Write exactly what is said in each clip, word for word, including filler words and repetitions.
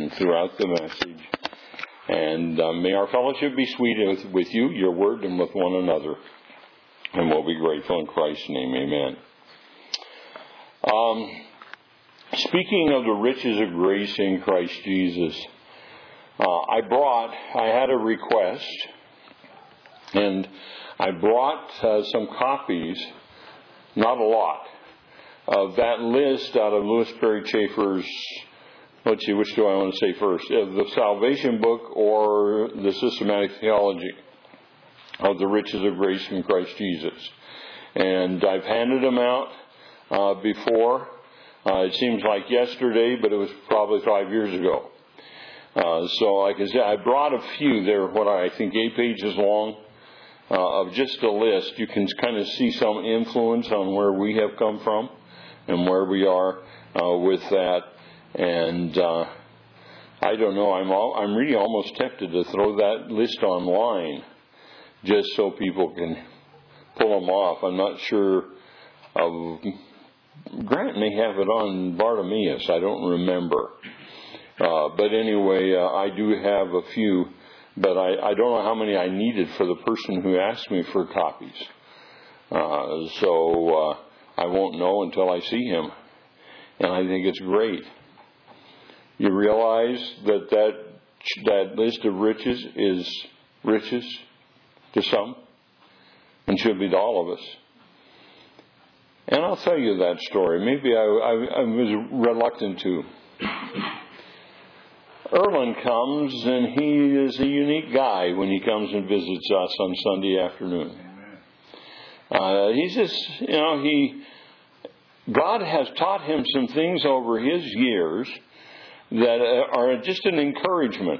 and throughout the message. And uh, may our fellowship be sweet with, with you, your word, and with one another. And we'll be grateful in Christ's name. Amen. Um, speaking of the riches of grace in Christ Jesus, uh, I brought, I had a request, and I brought uh, some copies, not a lot, of that list out of Louis Perry Chafer's, let's see, which do I want to say first, of the Salvation Book or the Systematic Theology of the Riches of Grace in Christ Jesus. And I've handed them out uh, before. Uh, it seems like yesterday, but it was probably five years ago. Uh, so like I said, I brought a few. They're what I think eight pages long uh, of just a list. You can kind of see some influence on where we have come from and where we are uh, with that. And uh, I don't know, I'm all, I'm really almost tempted to throw that list online just so people can pull them off. I'm not sure of... Grant may have it on Bartimaeus, I don't remember. Uh, but anyway, uh, I do have a few, but I, I don't know how many I needed for the person who asked me for copies. Uh, so uh, I won't know until I see him. And I think it's great. You realize that that, that list of riches is riches to some and should be to all of us. And I'll tell you that story. Maybe I, I, I was reluctant to. Erwin comes, and he is a unique guy when he comes and visits us on Sunday afternoon. Uh, he's just, you know, he, God has taught him some things over his years that are just an encouragement.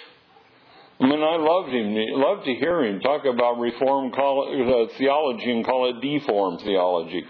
I mean, I loved him, loved to hear him talk about Reformed uh, theology and call it deformed theology.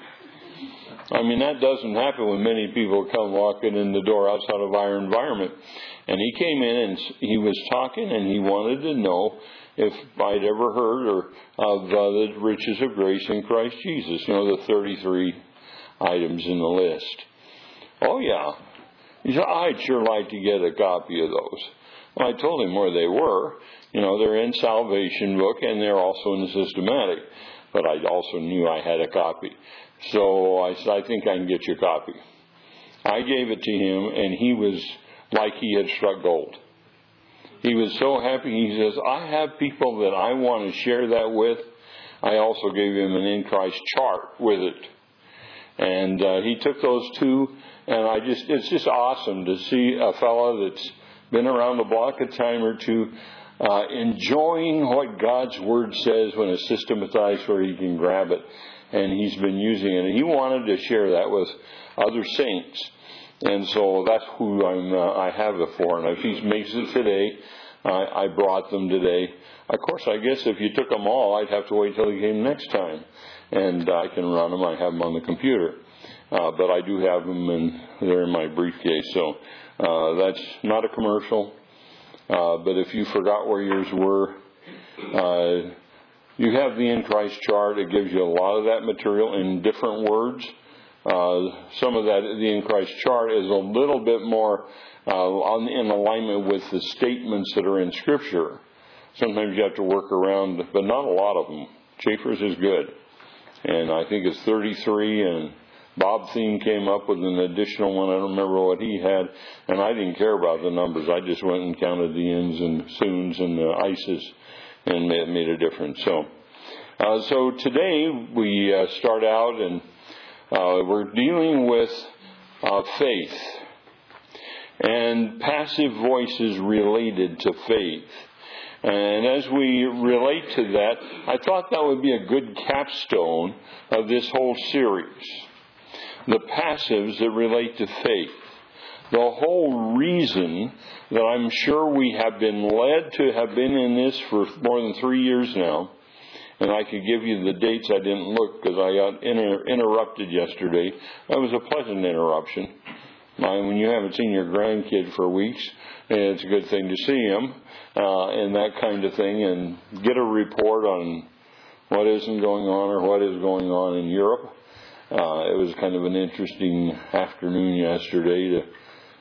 I mean, that doesn't happen when many people come walking in the door outside of our environment. And he came in and he was talking and he wanted to know if I'd ever heard or of uh, the riches of grace in Christ Jesus. You know, the thirty-three items in the list. Oh, yeah. He said, I'd sure like to get a copy of those. Well, I told him where they were. You know, they're in Salvation Book and they're also in the Systematic. But I also knew I had a copy. So I said, I think I can get you a copy. I gave it to him, and he was like he had struck gold. He was so happy. He says, I have people that I want to share that with. I also gave him an in Christ chart with it. And uh, he took those two, and I just it's just awesome to see a fellow that's been around the block a time or two, uh, enjoying what God's Word says when it's systematized where he can grab it. And he's been using it. And he wanted to share that with other saints. And so that's who I'm, uh, I have it for. And if he makes it today, I, I brought them today. Of course, I guess if you took them all, I'd have to wait till he came next time. And I can run them. I have them on the computer. Uh, but I do have them, and they're in my briefcase. So uh, that's not a commercial. Uh, but if you forgot where yours were, uh, you have the In Christ chart. It gives you a lot of that material in different words. Uh, some of that, the In Christ chart, is a little bit more uh, on, in alignment with the statements that are in Scripture. Sometimes you have to work around, but not a lot of them. Chafer's is good. And I think it's thirty-three, and Bob Thiem came up with an additional one. I don't remember what he had. And I didn't care about the numbers. I just went and counted the ins and soons and the ices. And it made a difference. So, uh, so today we uh, start out, and uh, we're dealing with uh, faith and passive voices related to faith. And as we relate to that, I thought that would be a good capstone of this whole series. The passives that relate to faith. The whole reason that I'm sure we have been led to have been in this for more than three years now, and I could give you the dates. I didn't look because I got inter- interrupted yesterday. That was a pleasant interruption. I, when you haven't seen your grandkid for weeks, it's a good thing to see him uh, and that kind of thing, and get a report on what isn't going on or what is going on in Europe. Uh, it was kind of an interesting afternoon yesterday to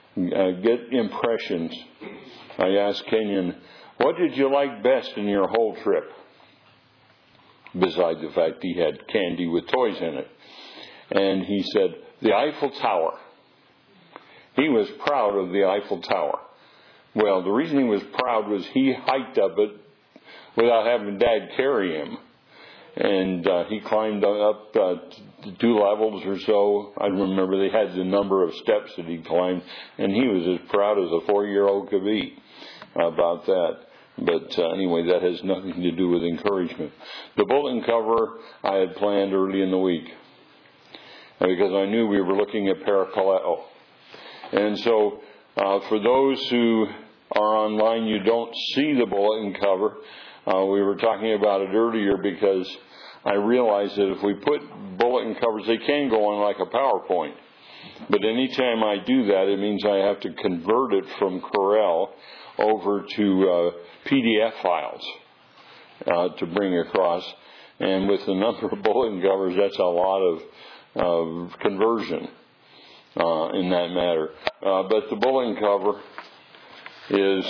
uh, get impressions. I asked Kenyon, what did you like best in your whole trip? Besides the fact he had candy with toys in it. And he said, the Eiffel Tower. He was proud of the Eiffel Tower. Well, the reason he was proud was he hiked up it without having Dad carry him. And uh, he climbed up uh, two levels or so. I remember they had the number of steps that he climbed. And he was as proud as a four-year-old could be about that. But uh, anyway, that has nothing to do with encouragement. The bulletin cover I had planned early in the week, because I knew we were looking at parakaleo. And so uh, for those who are online, you don't see the bulletin cover. Uh, we were talking about it earlier because I realized that if we put bulletin covers, they can go on like a PowerPoint. But anytime I do that, it means I have to convert it from Corel over to uh, P D F files uh, to bring across. And with the number of bulletin covers, that's a lot of uh, conversion uh, in that matter. Uh, but the bulletin cover is,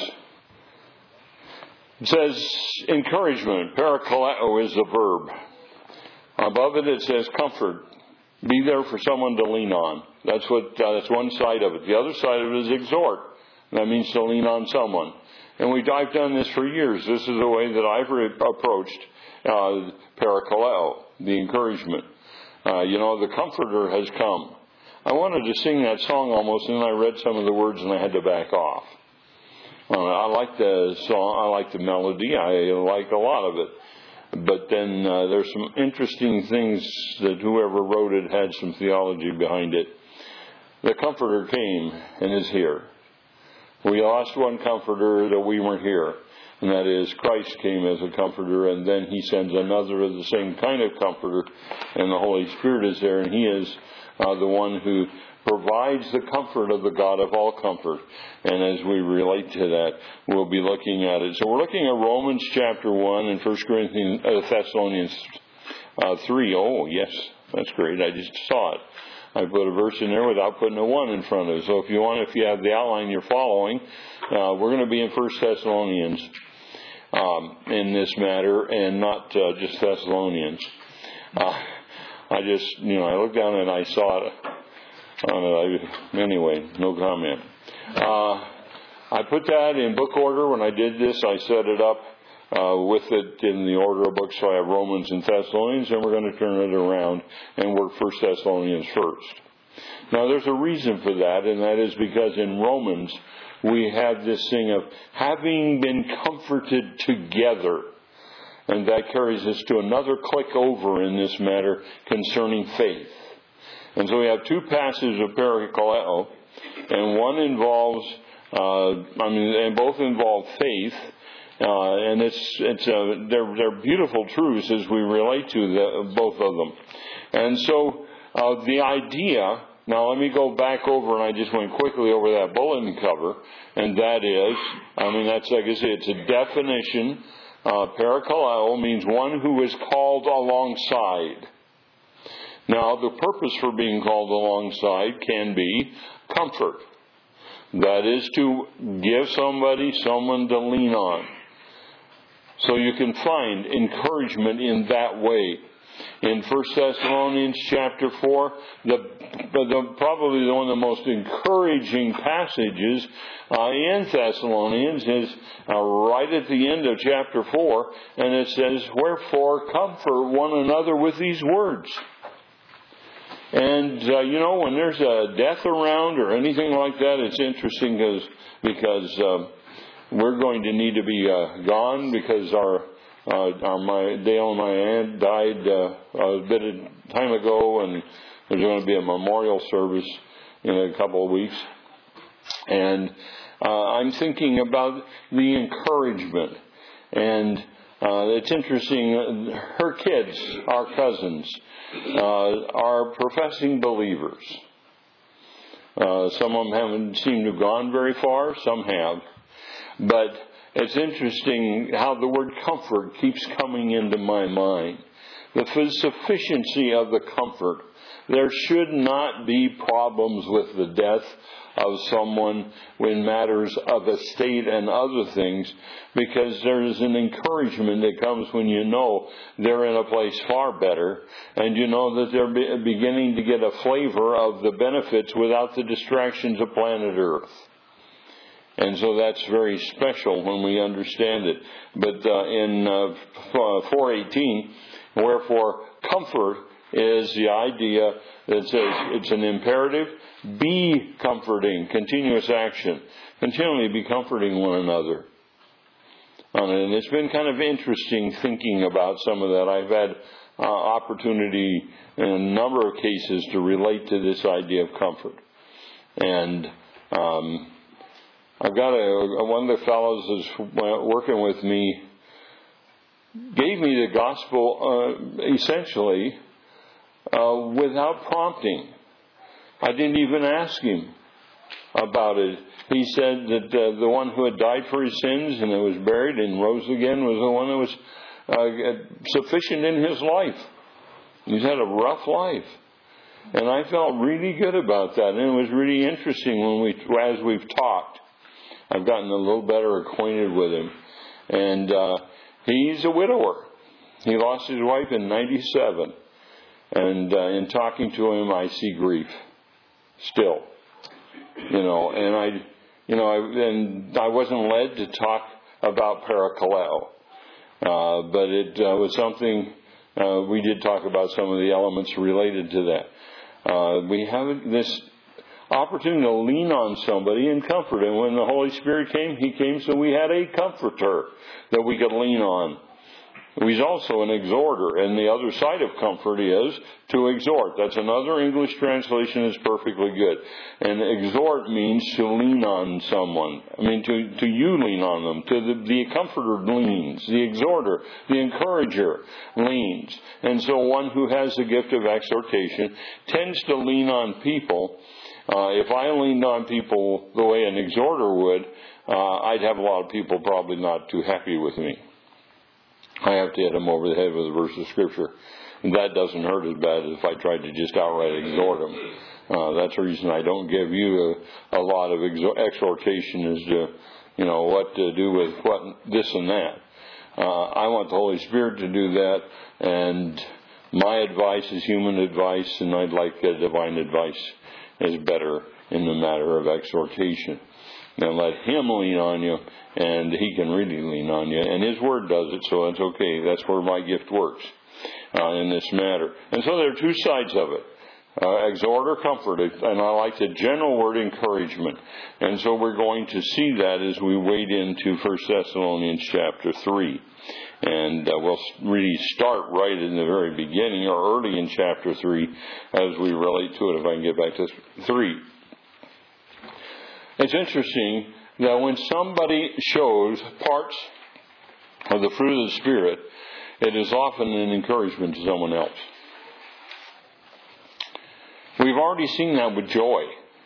it says encouragement. Parakaleo is the verb. Above it, it says comfort. Be there for someone to lean on. That's what. Uh, that's one side of it. The other side of it is exhort. That means to lean on someone. And we, I've done this for years. This is the way that I've re- approached uh, parakaleo, the encouragement. Uh, you know, the Comforter has come. I wanted to sing that song almost, and then I read some of the words and I had to back off. Uh, I like the song. I like the melody. I like a lot of it. But then uh, there's some interesting things that whoever wrote it had some theology behind it. The Comforter came and is here. We lost one comforter that we weren't here, and that is Christ came as a comforter, and then he sends another of the same kind of comforter, and the Holy Spirit is there, and he is uh, the one who provides the comfort of the God of all comfort. And as we relate to that, we'll be looking at it. So we're looking at Romans chapter one and First Corinthians, uh, Thessalonians uh, three. Oh, yes, that's great. I just saw it. I put a verse in there without putting a one in front of it. So if you want, if you have the outline you're following, uh, we're going to be in First Thessalonians um, in this matter, and not uh, just Thessalonians. Uh, I just, you know, I looked down and I saw it. Uh, anyway, no comment. Uh, I put that in book order when I did this. I set it up uh, with it in the order of books. So I have Romans and Thessalonians, and we're going to turn it around and work First Thessalonians first. Now, there's a reason for that, and that is because in Romans we have this thing of having been comforted together. And that carries us to another click over in this matter concerning faith. And so we have two passages of parakaleo, and one involves, uh, I mean, and both involve faith, uh, and it's it's uh, they're they're beautiful truths as we relate to the, both of them. And so uh, the idea. Now let me go back over, and I just went quickly over that bulletin cover, and that is, I mean, that's like I say, it's a definition. Uh, parakaleo means one who is called alongside. Now, the purpose for being called alongside can be comfort. That is to give somebody someone to lean on. So you can find encouragement in that way. In First Thessalonians chapter four, the, the probably one of the most encouraging passages uh, in Thessalonians is uh, right at the end of chapter four, and it says, "Wherefore comfort one another with these words." And, uh, you know, when there's a death around or anything like that, it's interesting because because uh, we're going to need to be uh, gone because our, uh, our my, Dale and my aunt died uh, a bit of time ago, and there's going to be a memorial service in a couple of weeks. And uh, I'm thinking about the encouragement. And uh, it's interesting, her kids, our cousins, Uh, are professing believers. Uh, some of them haven't seemed to have gone very far. Some have. But it's interesting how the word comfort keeps coming into my mind. The sufficiency of the comfort there should not be problems with the death of someone in matters of estate and other things, because there is an encouragement that comes when you know they're in a place far better, and you know that they're be- beginning to get a flavor of the benefits without the distractions of planet Earth. And so that's very special when we understand it. But uh, in uh, four eighteen, wherefore comfort is the idea that says it's an imperative. Be comforting, continuous action. Continually be comforting one another. And it's been kind of interesting thinking about some of that. I've had uh, opportunity in a number of cases to relate to this idea of comfort. And um, I've got a, one of the fellows that's working with me gave me the gospel uh, essentially uh, without prompting. I didn't even ask him about it. He said that uh, the one who had died for his sins and that was buried and rose again was the one that was uh, sufficient in his life. He's had a rough life. And I felt really good about that. And it was really interesting when we, as we've talked, I've gotten a little better acquainted with him. And uh, he's a widower. He lost his wife in ninety-seven. And uh, in talking to him, I see grief. Still, you know, and I, you know, I, and I wasn't led to talk about parakaleo, uh, but it uh, was something uh, we did talk about some of the elements related to that. Uh, we have this opportunity to lean on somebody and comfort, and when the Holy Spirit came, He came so we had a comforter that we could lean on. He's also an exhorter, and the other side of comfort is to exhort. That's another English translation that's perfectly good. And exhort means to lean on someone. I mean, to, to you lean on them. To the, the comforter leans. The exhorter, the encourager leans. And so one who has the gift of exhortation tends to lean on people. Uh, if I leaned on people the way an exhorter would, uh, I'd have a lot of people probably not too happy with me. I have to hit them over the head with a verse of Scripture. And that doesn't hurt as bad as if I tried to just outright exhort them. Uh, that's the reason I don't give you a, a lot of exhort, exhortation as to, you know, what to do with what, this and that. Uh, I want the Holy Spirit to do that, and my advice is human advice, and I'd like uh, divine advice is better in the matter of exhortation. Now let Him lean on you, and He can really lean on you. And His Word does it, so that's okay. That's where my gift works uh, in this matter. And so there are two sides of it. Uh, exhort or comfort, and I like the general word encouragement. And so we're going to see that as we wade into First Thessalonians chapter three. And uh, we'll really start right in the very beginning, or early in chapter three, as we relate to it, if I can get back to three. It's interesting that when somebody shows parts of the fruit of the Spirit, it is often an encouragement to someone else. We've already seen that with joy.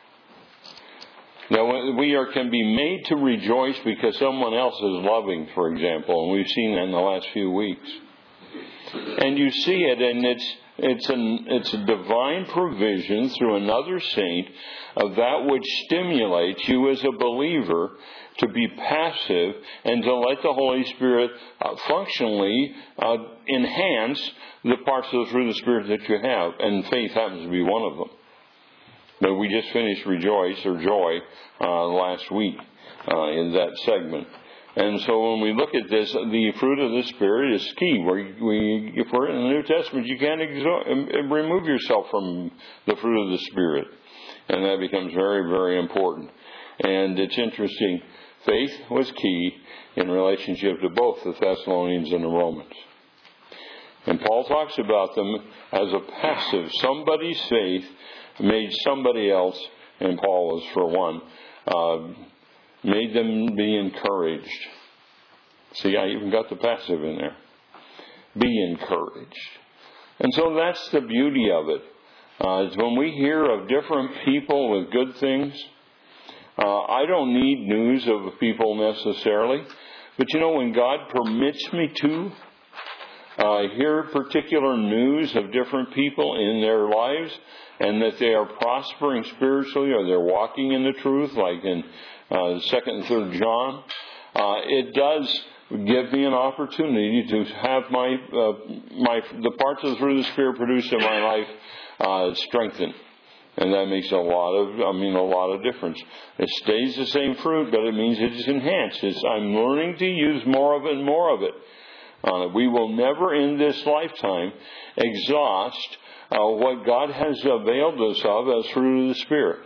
That we are, can be made to rejoice because someone else is loving, for example, and we've seen that in the last few weeks. And you see it, and it's it's an it's a divine provision through another saint of that which stimulates you as a believer to be passive and to let the Holy Spirit uh, functionally uh, enhance the parts of the fruit of the Spirit that you have, and faith happens to be one of them. But we just finished rejoice or joy uh, last week uh, in that segment. And so when we look at this, the fruit of the Spirit is key. We, we, if we're in the New Testament, you can't exo- remove yourself from the fruit of the Spirit. And that becomes very, very important. And it's interesting. Faith was key in relationship to both the Thessalonians and the Romans. And Paul talks about them as a passive. Somebody's faith made somebody else, and Paul was for one, uh, made them be encouraged. See, I even got the passive in there. Be encouraged. And so that's the beauty of it. Uh, is when we hear of different people with good things, uh, I don't need news of people necessarily. But you know, when God permits me to, uh, hear particular news of different people in their lives and that they are prospering spiritually or they're walking in the truth, like in uh, second and third John, uh, it does give me an opportunity to have my uh, my the parts of the fruit of the Spirit produced in my life uh, strengthened. And that makes a lot of, I mean, a lot of difference. It stays the same fruit, but it means it's enhanced. It's, I'm learning to use more of it and more of it. Uh, we will never in this lifetime exhaust uh, what God has availed us of as fruit of the Spirit.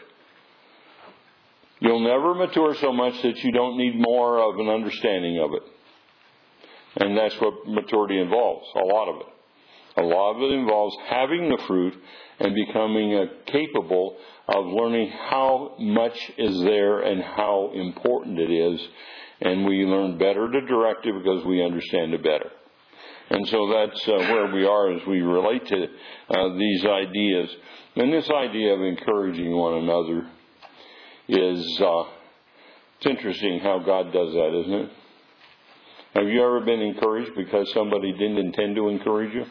You'll never mature so much that you don't need more of an understanding of it. And that's what maturity involves, a lot of it. A lot of it involves having the fruit and becoming uh, capable of learning how much is there and how important it is. And we learn better to direct it because we understand it better. And so that's uh, where we are as we relate to uh, these ideas. And this idea of encouraging one another is, uh, it's interesting how God does that, isn't it? Have you ever been encouraged because somebody didn't intend to encourage you?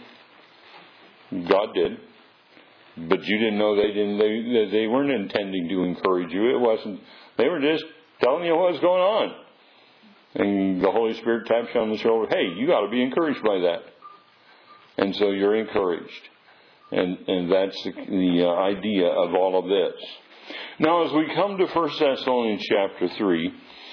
God did. But you didn't know they didn't, they, they weren't intending to encourage you. It wasn't, they were just telling you what was going on. And the Holy Spirit taps you on the shoulder, hey, you got to be encouraged by that. And so you're encouraged. And, and that's the, the uh, idea of all of this. Now, as we come to First Thessalonians chapter three,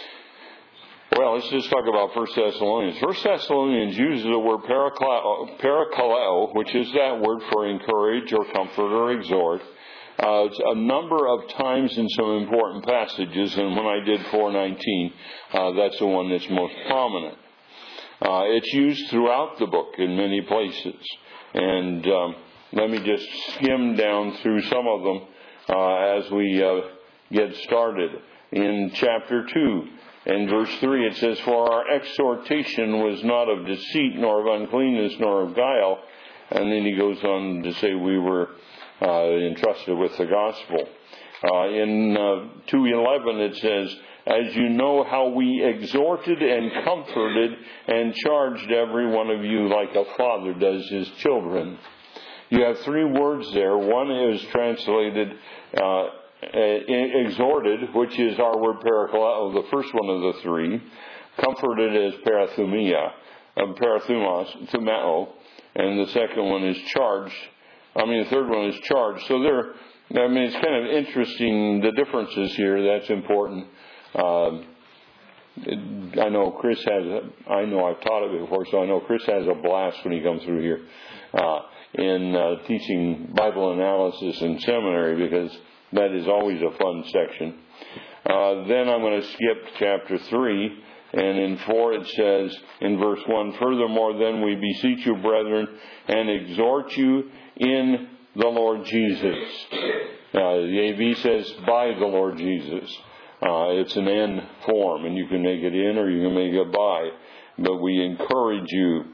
well, let's just talk about First Thessalonians. First Thessalonians uses the word parakaleo, parakaleo, which is that word for encourage or comfort or exhort, uh, a number of times in some important passages. And when I did four nineteen, uh, that's the one that's most prominent. Uh, it's used throughout the book in many places. And um, let me just skim down through some of them uh, as we uh, get started. In chapter two, in verse three, it says, for our exhortation was not of deceit, nor of uncleanness, nor of guile. And then he goes on to say we were uh, entrusted with the gospel. Uh, in uh, two eleven, it says, as you know how we exhorted and comforted and charged every one of you like a father does his children. You have three words there. One is translated uh, exhorted, which is our word parakaleo, the first one of the three. Comforted is parathumia, um, parathumos, thumao, and the second one is charged. I mean, the third one is charged. So there, I mean, it's kind of interesting, the differences here. That's important. Um, I know Chris has, a, I know I've taught it before, so I know Chris has a blast when he comes through here uh, in uh, teaching Bible analysis in seminary, because that is always a fun section. Uh, then I'm going to skip chapter three, and in four it says, in verse one, furthermore, then we beseech you, brethren, and exhort you in the Lord Jesus. Uh, the A V says, by the Lord Jesus. Uh, it's an N form, and you can make it in or you can make it by. But we encourage you.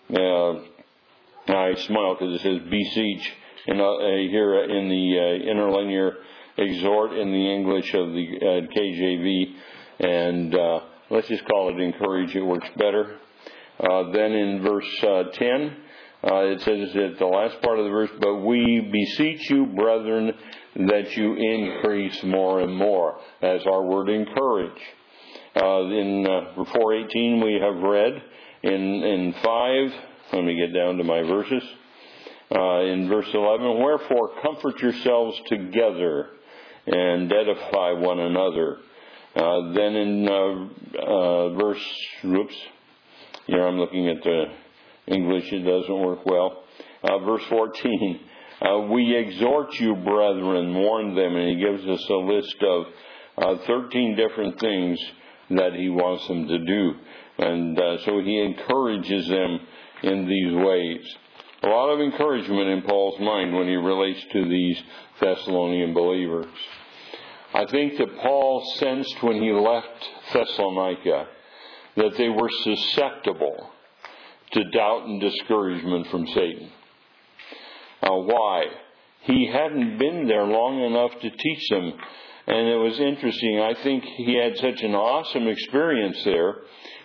Uh, I smile because it says beseech in, uh, here in the uh, interlinear exhort in the English of the uh, K J V. And uh, let's just call it encourage. It works better. Uh, then in verse uh, ten, uh, it says at the last part of the verse, but we beseech you, brethren, that you increase more and more. That's our word encourage. Uh, in uh, four eighteen we have read. In, in five, let me get down to my verses. Uh, in verse eleven, wherefore comfort yourselves together and edify one another. Uh, then in uh, uh, verse, oops, here I'm looking at the English, it doesn't work well. Uh, verse fourteen, uh, we exhort you, brethren, warn them, and he gives us a list of uh, thirteen different things that he wants them to do. And uh, so he encourages them in these ways. A lot of encouragement in Paul's mind when he relates to these Thessalonian believers. I think that Paul sensed when he left Thessalonica that they were susceptible to doubt and discouragement from Satan. Uh, why? He hadn't been there long enough to teach them. And it was interesting. I think he had such an awesome experience there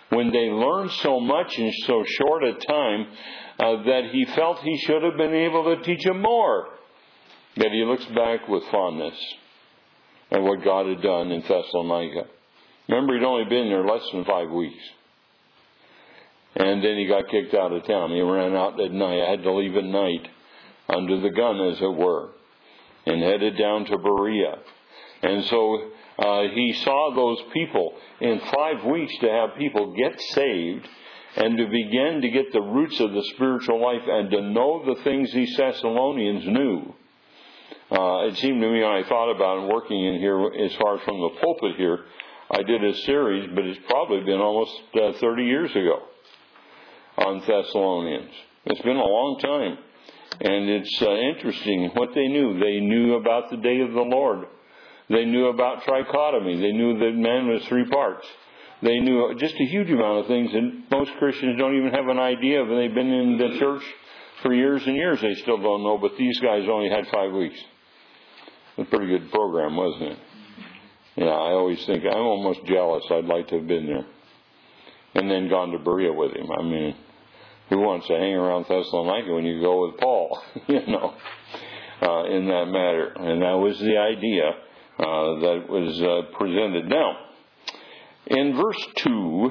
when they learned so much in so short a time uh, that he felt he should have been able to teach them more. Yet he looks back with fondness at what God had done in Thessalonica. Remember, he'd only been there less than five weeks. And then he got kicked out of town. He ran out at night. I had to leave at night, under the gun, as it were, and headed down to Berea. And so uh, he saw those people in five weeks to have people get saved and to begin to get the roots of the spiritual life and to know the things these Thessalonians knew. Uh, it seemed to me when I thought about it, working in here as far as from the pulpit here, I did a series, but it's probably been almost uh, thirty years ago on Thessalonians. It's been a long time. And it's uh, interesting what they knew. They knew about the day of the Lord. They knew about trichotomy. They knew that man was three parts. They knew just a huge amount of things that most Christians don't even have an idea of. And they've been in the church for years and years. They still don't know. But these guys only had five weeks. It was a pretty good program, wasn't it? Yeah, I always think, I'm almost jealous. I'd like to have been there. And then gone to Berea with him. I mean, who wants to hang around Thessalonica when you go with Paul, you know, uh, in that matter. And that was the idea uh, that was uh, presented. Now, in verse two,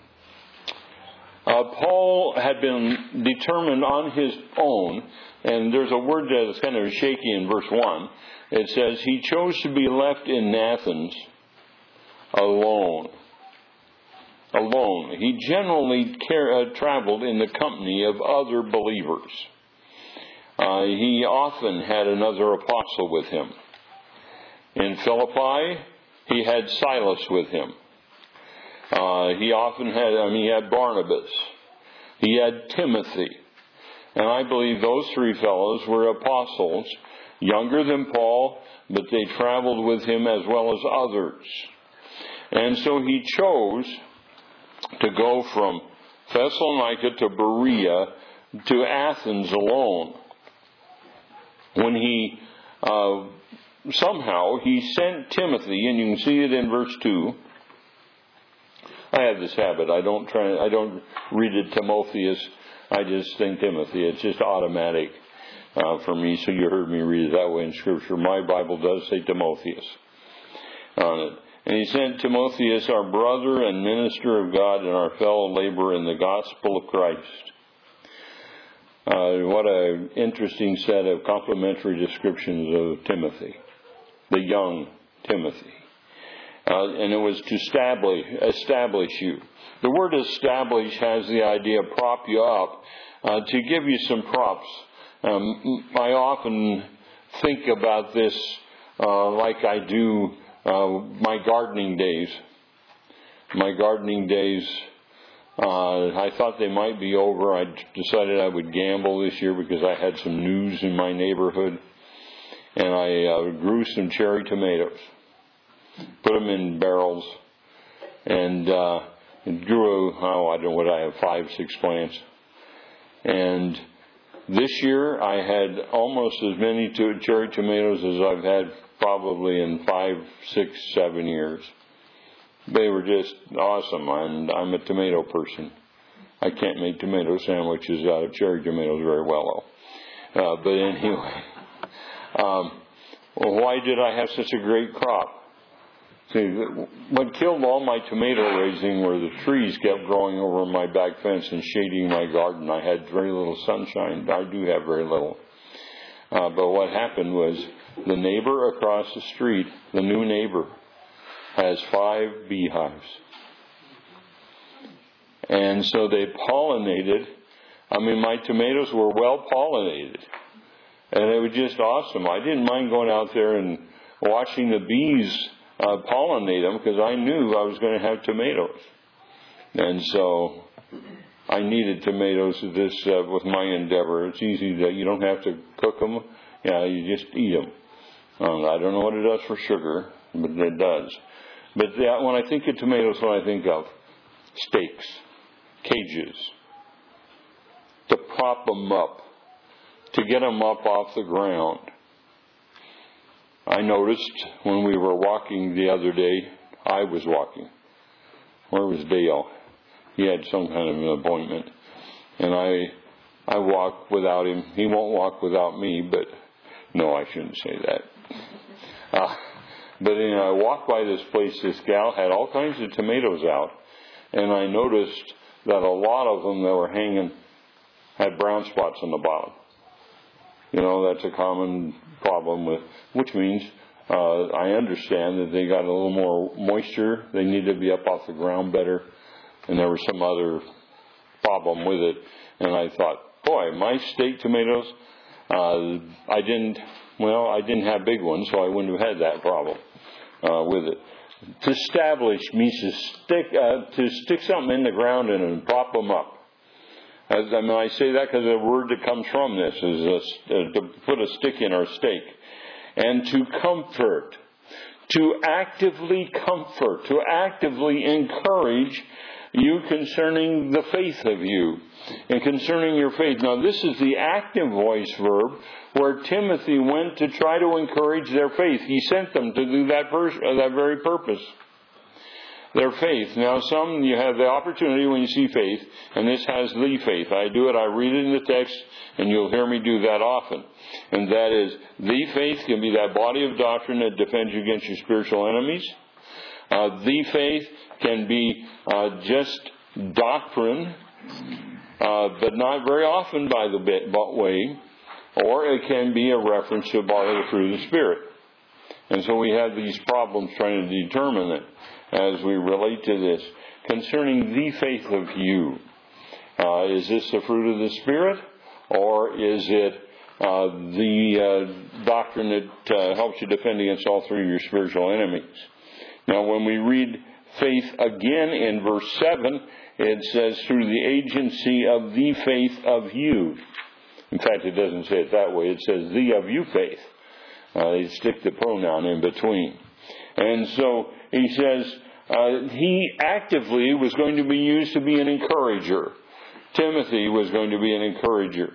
uh, Paul had been determined on his own, and there's a word that is kind of shaky in verse one. It says, he chose to be left in Athens alone. Alone. He generally care, uh, traveled in the company of other believers. Uh, he often had another apostle with him. In Philippi, he had Silas with him. Uh, he often had, I mean, he had Barnabas. He had Timothy. And I believe those three fellows were apostles, younger than Paul, but they traveled with him as well as others. And so he chose to go from Thessalonica to Berea to Athens alone. When he, uh, somehow, he sent Timothy, and you can see it in verse two. I have this habit. I don't try, I don't read it Timotheus. I just think Timothy. It's just automatic uh, for me, so you heard me read it that way in Scripture. My Bible does say Timotheus on it. And he sent Timotheus, our brother and minister of God and our fellow laborer in the gospel of Christ. Uh, what an interesting set of complimentary descriptions of Timothy, the young Timothy. Uh, and it was to establish, establish you. The word establish has the idea of prop you up, uh, to give you some props. Um, I often think about this uh, like I do Uh, my gardening days. My gardening days, uh, I thought they might be over. I decided I would gamble this year because I had some news in my neighborhood. And I uh, grew some cherry tomatoes. Put them in barrels. And uh, it grew, oh, I don't know what I have, five, six plants. And this year I had almost as many to- cherry tomatoes as I've had probably in five, six, seven years. They were just awesome. And I'm a tomato person. I can't make tomato sandwiches out of cherry tomatoes very well, though. Uh, but anyway, um, well, why did I have such a great crop? See, what killed all my tomato raising were the trees kept growing over my back fence and shading my garden. I had very little sunshine. I do have very little. Uh, but what happened was the neighbor across the street, the new neighbor, has five beehives. And so they pollinated. I mean, my tomatoes were well pollinated. And it was just awesome. I didn't mind going out there and watching the bees uh, pollinate them because I knew I was going to have tomatoes. And so I needed tomatoes with this uh, with my endeavor. It's easy that you don't have to cook them. Yeah, you just eat them. Um, I don't know what it does for sugar, but it does. But that, when I think of tomatoes, what I think of stakes, cages, to prop them up, to get them up off the ground. I noticed when we were walking the other day, I was walking. Where was Dale? He had some kind of an appointment. And I I walk without him. He won't walk without me, but no, I shouldn't say that. Uh, but you know, I walked by this place. This gal had all kinds of tomatoes out. And I noticed that a lot of them that were hanging had brown spots on the bottom. You know, that's a common problem with, which means uh, I understand that they got a little more moisture. They need to be up off the ground better. And there was some other problem with it. And I thought, boy, my steak tomatoes, uh, I didn't, well, I didn't have big ones, so I wouldn't have had that problem uh, with it. To establish means to stick uh, to stick something in the ground and, and prop them up. As, I mean, I say that because the word that comes from this is a, uh, to put a stick in our steak. And to comfort, to actively comfort, to actively encourage you concerning the faith of you and concerning your faith. Now, this is the active voice verb where Timothy went to try to encourage their faith. He sent them to do that, pers- uh, that very purpose. Their faith. Now, some, you have the opportunity when you see faith, and this has the faith. I do it, I read it in the text, and you'll hear me do that often. And that is, the faith can be that body of doctrine that defends you against your spiritual enemies. Uh, the faith can be uh, just doctrine, uh, but not very often by the bit, but way. Or it can be a reference to a body of the fruit of the Spirit. And so we have these problems trying to determine it as we relate to this. Concerning the faith of you, uh, is this the fruit of the Spirit? Or is it uh, the uh, doctrine that uh, helps you defend against all three of your spiritual enemies? Now, when we read faith again in verse seven, it says, through the agency of the faith of you. In fact, it doesn't say it that way. It says, the of you faith. Uh, they stick the pronoun in between. And so he says, uh, he actively was going to be used to be an encourager. Timothy was going to be an encourager.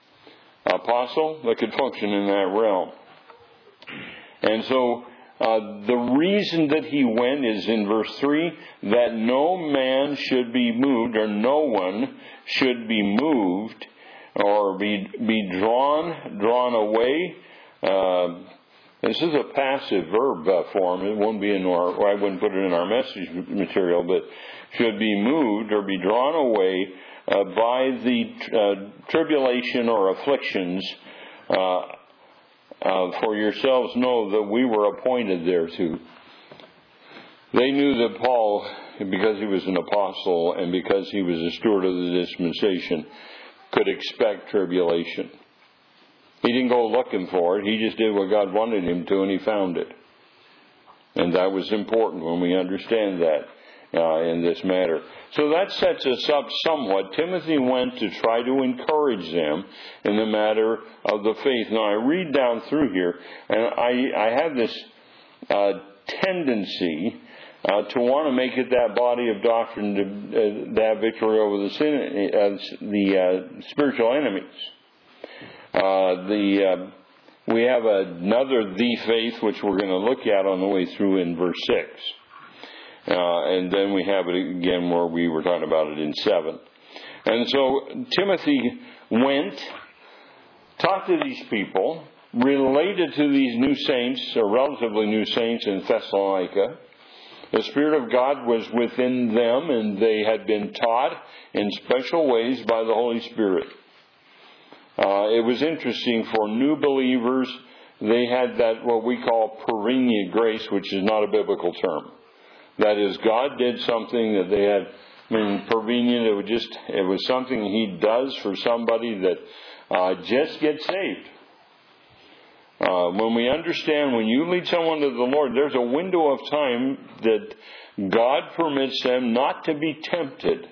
Apostle that could function in that realm. And so uh, the reason that he went is in verse three, that no man should be moved, or no one should be moved, or be be drawn drawn away. Uh, this is a passive verb uh, form. It won't be in our, or I wouldn't put it in our message material, but should be moved or be drawn away uh, by the uh, tribulation or afflictions. Uh, uh, for yourselves know that we were appointed thereto. They knew that Paul, because he was an apostle and because he was a steward of the dispensation, could expect tribulation. He didn't go looking for it. He just did what God wanted him to, and he found it. And that was important when we understand that uh, in this matter. So that sets us up somewhat. Timothy went to try to encourage them in the matter of the faith. Now, I read down through here, and I, I have this uh, tendency uh, to want to make it that body of doctrine to, uh, to have victory over the, sin, uh, the uh, spiritual enemies. Uh, the uh, we have another the faith which we're going to look at on the way through in verse six, uh, and then we have it again where we were talking about it in seven. And so Timothy went, talked to these people, related to these new saints, or relatively new saints in Thessalonica. The Spirit of God was within them, and they had been taught in special ways by the Holy Spirit. Uh, it was interesting for new believers. They had that what we call perennial grace, which is not a biblical term. That is, God did something that they had. I mean, perennial. It was just it was something He does for somebody that uh, just gets saved. Uh, when we understand, when you lead someone to the Lord, there's a window of time that God permits them not to be tempted,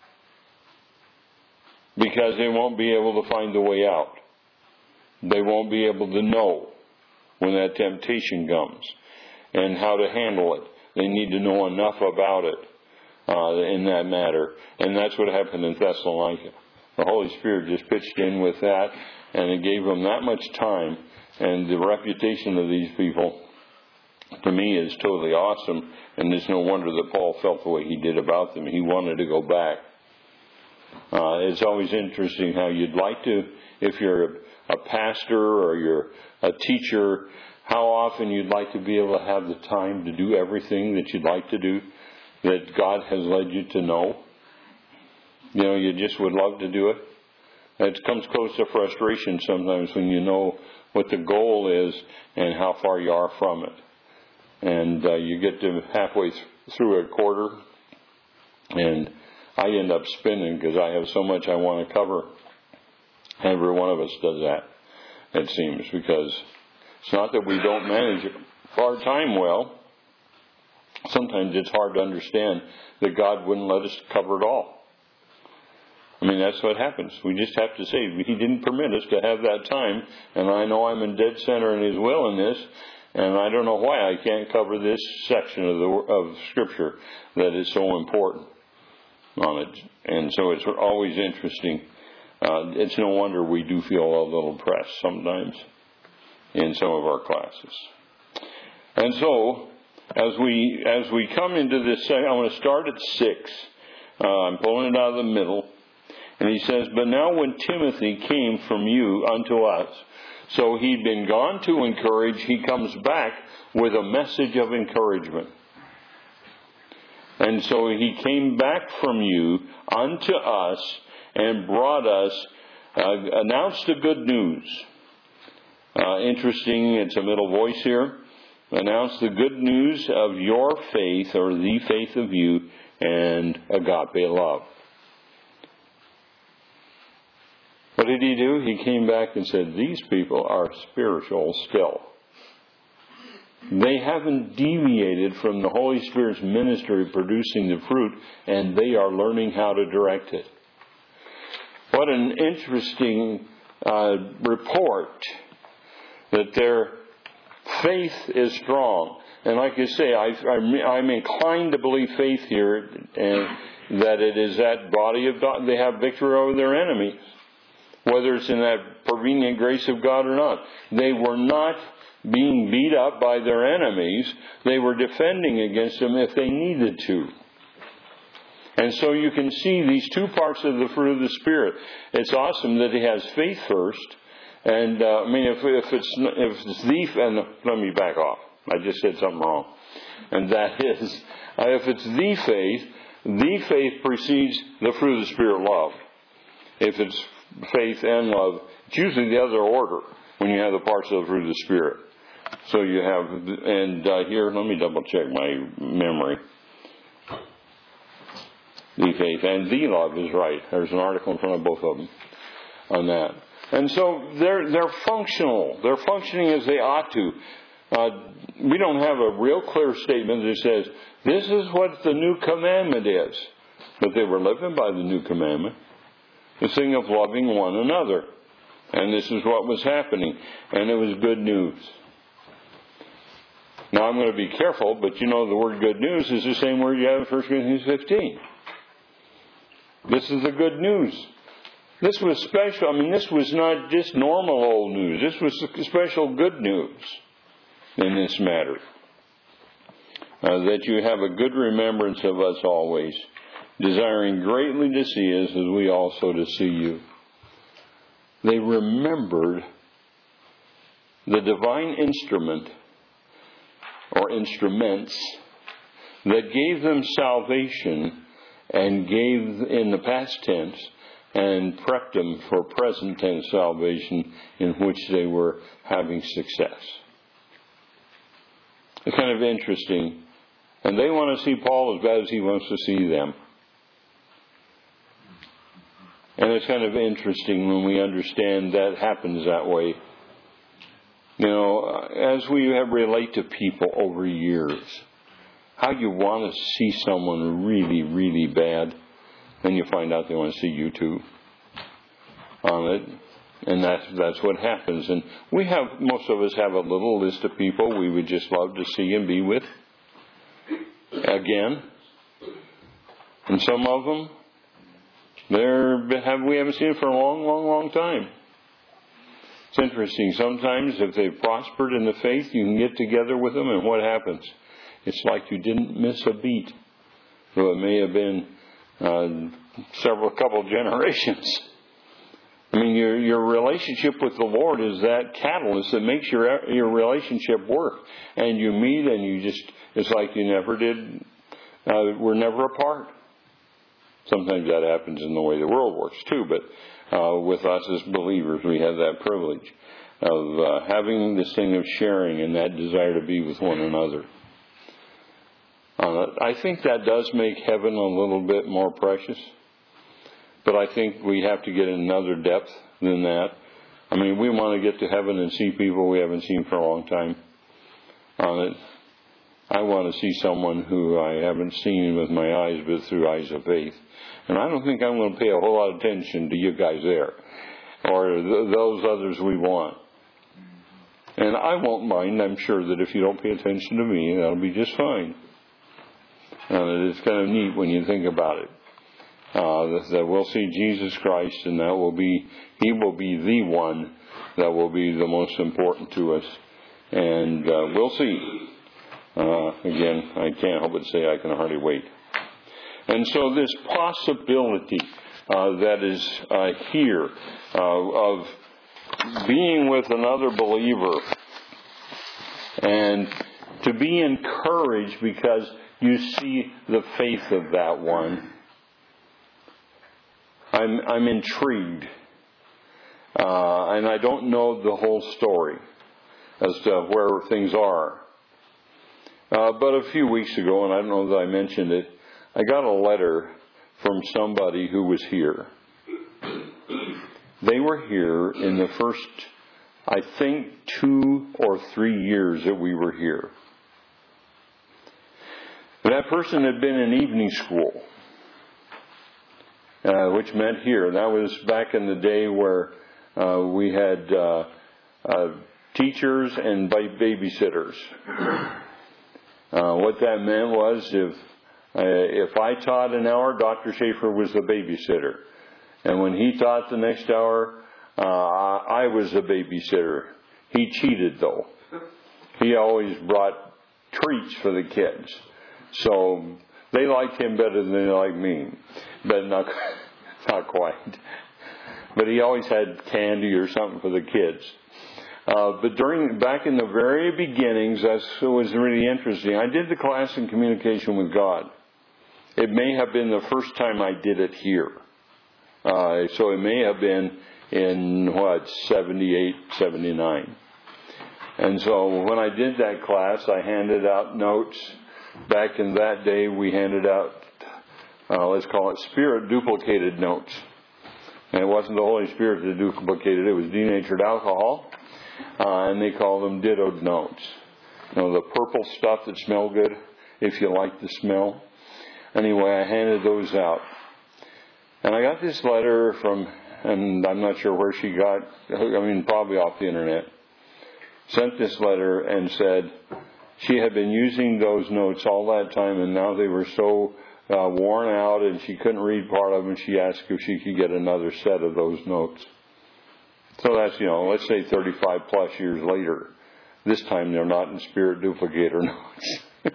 because they won't be able to find the way out. They won't be able to know when that temptation comes and how to handle it. They need to know enough about it uh, in that matter. And that's what happened in Thessalonica. The Holy Spirit just pitched in with that, and it gave them that much time. And the reputation of these people to me is totally awesome, and it's no wonder that Paul felt the way he did about them. He wanted to go back. Uh, it's always interesting how you'd like to, if you're a, a pastor or you're a teacher, how often you'd like to be able to have the time to do everything that you'd like to do, that God has led you to know. You know, you just would love to do it. It comes close to frustration sometimes when you know what the goal is and how far you are from it. And uh, you get to halfway th- through a quarter, and I end up spinning because I have so much I want to cover. Every one of us does that, it seems, because it's not that we don't manage our time well. Sometimes it's hard to understand that God wouldn't let us cover it all. I mean, that's what happens. We just have to say, He didn't permit us to have that time, and I know I'm in dead center in His will in this, and I don't know why I can't cover this section of the of Scripture that is so important on it. And so it's always interesting. Uh, it's no wonder we do feel a little pressed sometimes in some of our classes. And so, as we as we come into this, I want to start at six. Uh, I'm pulling it out of the middle. And he says, "But now when Timothy came from you unto us," so he'd been gone to encourage, he comes back with a message of encouragement. And so he came back from you unto us and brought us, uh, announced the good news. Uh, interesting, it's a middle voice here. Announced the good news of your faith, or the faith of you, and agape love. What did he do? He came back and said, these people are spiritual still. They haven't deviated from the Holy Spirit's ministry producing the fruit, and they are learning how to direct it. What an interesting uh, report that their faith is strong. And like I say, I, I'm, I'm inclined to believe faith here, and that it is that body of God. They have victory over their enemies, whether it's in that prevenient grace of God or not. They were not being beat up by their enemies. They were defending against them if they needed to. And so you can see these two parts of the fruit of the Spirit. It's awesome that he has faith first. And, uh, I mean, if, if it's if it's the... And let me back off. I just said something wrong. And that is, uh, if it's the faith, the faith precedes the fruit of the Spirit, love. If it's faith and love, it's usually the other order when you have the parts of the fruit of the Spirit. So you have, and uh, here, let me double check my memory. The faith and the love is right. There's an article in front of both of them on that. And so they're they're functional. They're functioning as they ought to. Uh, we don't have a real clear statement that says, this is what the new commandment is. But they were living by the new commandment. The thing of loving one another. And this is what was happening. And it was good news. Now I'm going to be careful, but you know the word good news is the same word you have in First Corinthians fifteen. This is the good news. This was special. I mean, this was not just normal old news. This was special good news in this matter. Uh, that you have a good remembrance of us always, desiring greatly to see us as we also to see you. They remembered the divine instrument or instruments that gave them salvation and gave in the past tense and prepped them for present tense salvation in which they were having success. It's kind of interesting. And they want to see Paul as bad as he wants to see them. And it's kind of interesting when we understand that happens that way. You know, as we have relate to people over years, how you want to see someone really, really bad, then you find out they want to see you too on it. And that's, that's what happens. And we have, most of us have a little list of people we would just love to see and be with again. And some of them, They're, have, we haven't seen it for a long, long, long time. It's interesting. Sometimes if they've prospered in the faith, you can get together with them, and what happens? It's like you didn't miss a beat. Though it may have been uh, several couple generations. I mean, your your relationship with the Lord is that catalyst that makes your your relationship work. And you meet, and you just, it's like you never did, uh, we're never apart. Sometimes that happens in the way the world works too, but uh, with us as believers, we have that privilege of uh, having this thing of sharing and that desire to be with one another. Uh, I think that does make heaven a little bit more precious, but I think we have to get another depth than that. I mean, we want to get to heaven and see people we haven't seen for a long time. Uh, I want to see someone who I haven't seen with my eyes, but through eyes of faith. And I don't think I'm going to pay a whole lot of attention to you guys there, or th- those others we want. And I won't mind. I'm sure that if you don't pay attention to me, that'll be just fine. And it's kind of neat when you think about it. Uh, that, that we'll see Jesus Christ, and that will be, He will be the one that will be the most important to us. And uh, we'll see. Uh, again, I can't help but say I can hardly wait. And so this possibility uh, that is uh, here uh, of being with another believer and to be encouraged because you see the faith of that one, I'm, I'm intrigued. Uh, and I don't know the whole story as to where things are. Uh, but a few weeks ago, and I don't know that I mentioned it, I got a letter from somebody who was here. They were here in the first, I think, two or three years that we were here. That person had been in evening school, uh, which meant here. And that was back in the day where uh, we had uh, uh, teachers and babysitters. Uh, what that meant was if uh, if I taught an hour, Doctor Schaefer was the babysitter. And when he taught the next hour, uh, I was the babysitter. He cheated, though. He always brought treats for the kids. So they liked him better than they liked me. But not, not quite. But he always had candy or something for the kids. Uh, but during back in the very beginnings, that was really interesting. I did the class in communication with God. It may have been the first time I did it here. Uh, so it may have been in, what, seventy-eight, seventy-nine. And so when I did that class, I handed out notes. Back in that day, we handed out, uh, let's call it spirit duplicated notes. And it wasn't the Holy Spirit that duplicated it. It was denatured alcohol. Uh, and they call them dittoed notes. You know, the purple stuff that smell good, if you like the smell. Anyway, I handed those out. And I got this letter from, and I'm not sure where she got, I mean, probably off the internet. Sent this letter and said she had been using those notes all that time, and now they were so uh, worn out and she couldn't read part of them. She asked if she could get another set of those notes. So that's, you know, let's say thirty-five plus years later. This time they're not in spirit duplicator notes.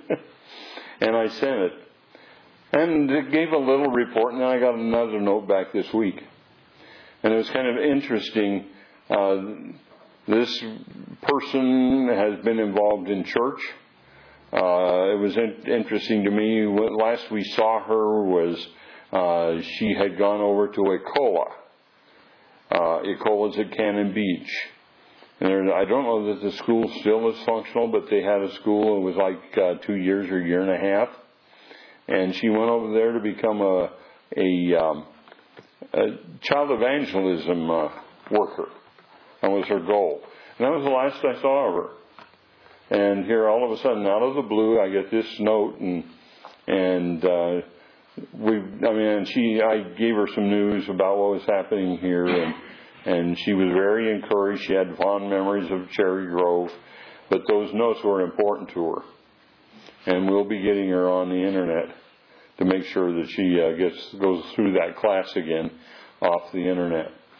And I sent it. And it gave a little report, and then I got another note back this week. And it was kind of interesting. Uh, this person has been involved in church. Uh, it was in- interesting to me. Last we saw her was uh, she had gone over to Ecola. Uh, Ecola's at Cannon Beach. And there, I don't know that the school still is functional, but they had a school. It was like uh, two years or a year and a half. And she went over there to become a, a, um, a child evangelism uh, worker. That was her goal. And that was the last I saw of her. And here, all of a sudden, out of the blue, I get this note, and and uh, we, I mean, she, I gave her some news about what was happening here, and and she was very encouraged. She had fond memories of Cherry Grove, but those notes were important to her. And we'll be getting her on the internet to make sure that she uh, gets goes through that class again off the internet.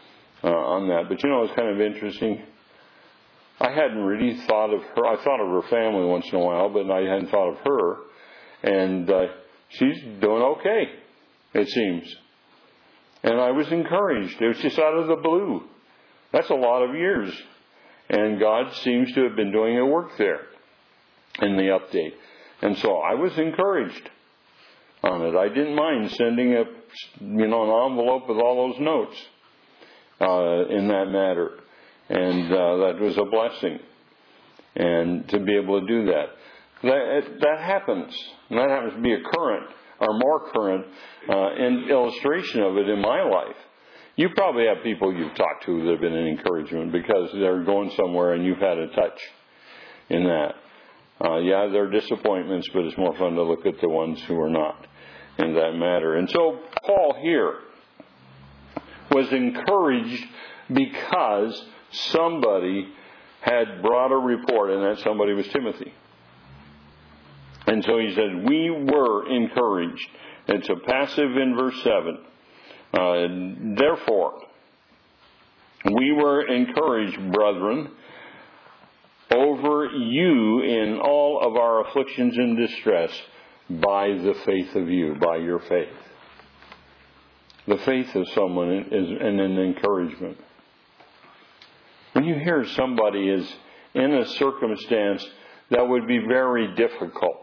uh, on that. But you know, it's kind of interesting. I hadn't really thought of her. I thought of her family once in a while, but I hadn't thought of her. And uh, she's doing okay, it seems. And I was encouraged. It was just out of the blue. That's a lot of years. And God seems to have been doing a work there in the update. And so I was encouraged on it. I didn't mind sending a, you know, an envelope with all those notes uh, in that matter. And uh, that was a blessing. And to be able to do that. That, that happens. And that happens to be a current, or more current, uh, in illustration of it in my life. You probably have people you've talked to that have been an encouragement because they're going somewhere and you've had a touch in that. Uh, yeah, there are disappointments, but it's more fun to look at the ones who are not in that matter. And so Paul here was encouraged because somebody had brought a report, and that somebody was Timothy. And so he said, we were encouraged. It's a passive in verse seven. Uh, therefore, we were encouraged, brethren, over you in all of our afflictions and distress by the faith of you, by your faith. The faith of someone is an encouragement. When you hear somebody is in a circumstance that would be very difficult,